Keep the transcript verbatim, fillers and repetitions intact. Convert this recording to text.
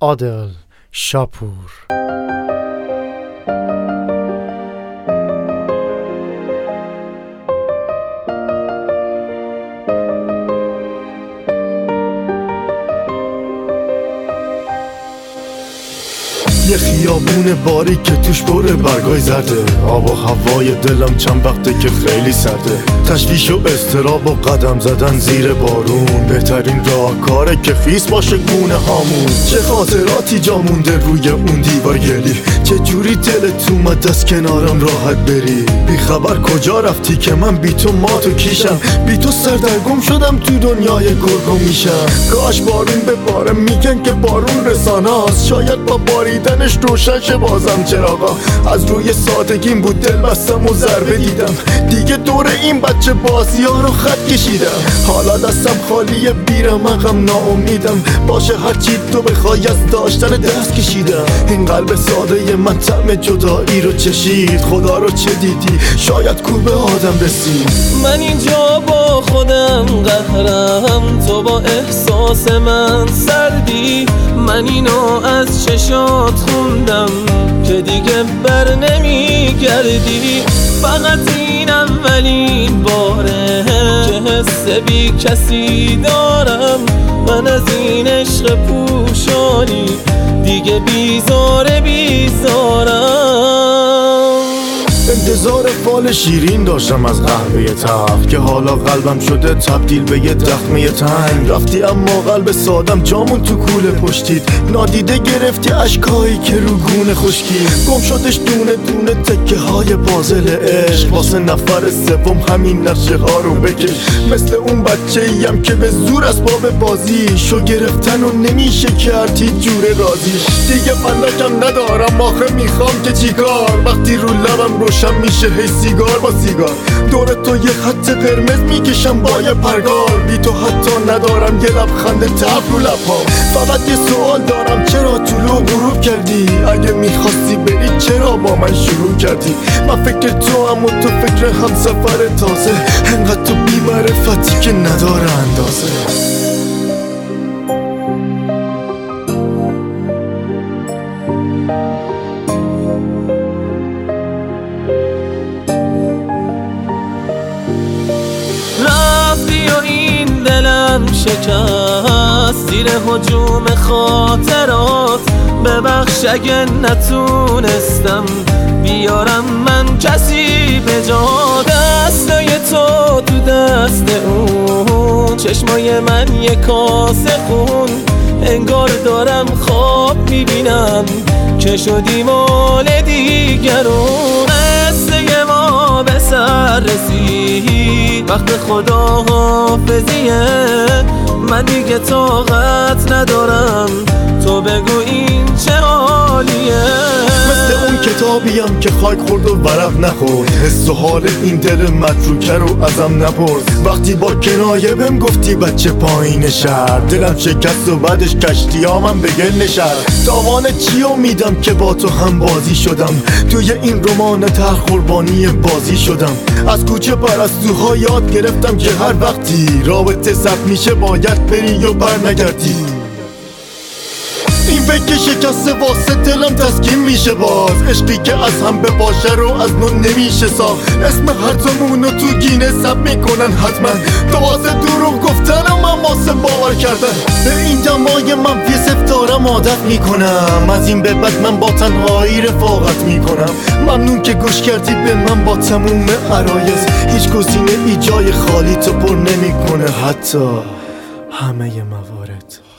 عادل شاپور. یه خیابون باری که توش پر برگای زرده، آب و هوای دلم چند وقته که خیلی سرده، تشویش و اضطراب و قدم زدن زیر بارون، بهترین راه کاره که خیس باشه گونه هامون. چه خاطراتی جا مونده روی اون دیوار گلی، چه جوری دلت اومد از کنارم راحت بری، بی خبر کجا رفتی که من بی تو مات و کیشم، بی تو سردرگم شدم تو دنیای گرگم میشم. کاش بارون به باره، میگن که بارون رسانه هست، شاید با باریدنش روشن شه بازم چراغا. از روی سادگیم بود دل بستم و ضربه دیدم، دیگه دور این بچه بازی ها رو خط کشیدم. حالا دستم خالیه بیرم غم ناامیدم، باشه هرچی تو بخوای از داشتن دست کشیدم. این قلب ساده من طعم جدایی رو چشید، خدا رو چه دیدی شاید کور به آدم رسید. من اینجا با خودم قهرم، تو با احساس من سردی، من اینو از چشات خوندم که دیگه بر نمیگردی. فقط این اولین باره که حس بی کسی دارم، من از این عشق پوشانی دیگه بیزاره بیزارم. انتظار فال شیرین داشتم از قهوه تلخ، که حالا قلبم شده تبدیل به یه دخمه تنگ. رفتی اما قلب سادم جامون تو کوله پشتید، نادیده گرفتی اشکایی که رو گونه خشکی. گم شدش دونه دونه تکه های پازل عشق، واسه نفر سوم همین نقشه ها رو بکش. مثل اون بچه ایم که به زور اسباب بازی شو گرفتن و نمیشه کردی جور رازیش. دیگه فندکم ندارم آخه میخوام که چیکار، وقتی رو لبم روشن میشه هی سیگار با سیگار. دور تو یه خط قرمز میکشم با یه پرگار، بی تو حتی ندارم یه لبخند تلخ رو لبها. فقط یه سوال دارم، چرا طلوع غروب کردی؟ اگه میخواستی بری چرا با من شروع کردی؟ من فکر تو هم و تو فکر همسفر تازه، انقدر تو بی معرفتی که نداره اندازه. دلم شکست زیر هجوم خاطرات، ببخش اگه نتونستم بیارم من کسی به جا. دستای تو تو دست اون، چشمای من یه کاسه خون، انگار دارم خواب میبینم که شدی مال دیگرون. قصه ما به سر رسید، وقت خدا حافظیه، من دیگه طاقت ندارم تو بگو این چه حالیه. مثل اون کتابیم که خاک خورد و ورق نخورد، حس و حال این دل متروکه رو ازم نپرس. وقتی با کنایه بهم گفتی بچه پایین شهر، دلم شکست و بعدش کشتی ها من به گل نشد. تاوان چی میدم که با تو هم بازی شدم، توی این رمان تلخ قربانی بازی شدم. از کوچه پرستوها یاد گرفتم که هر وقتی رابطه ضبط میشه باید بری و بر نگردی. این فکر شکسته واسه دلم تسکین میشه باز، عشقی که از هم به باشه رو از نو نمیشه ساخت. اسم هر دومونو تو گینه ثبت میکنن حتما، دوازه دروغ گفتن و من واسه باور کردن. به این دمای من فیسف دارم عادت میکنم، از این به بعد من با تنهایی رفاقت میکنم. ممنون که گوش کردی به من با تموم عرایض، هیچ گزینه ای جای خالی تو پر نمیکنه، حتی همه موارد.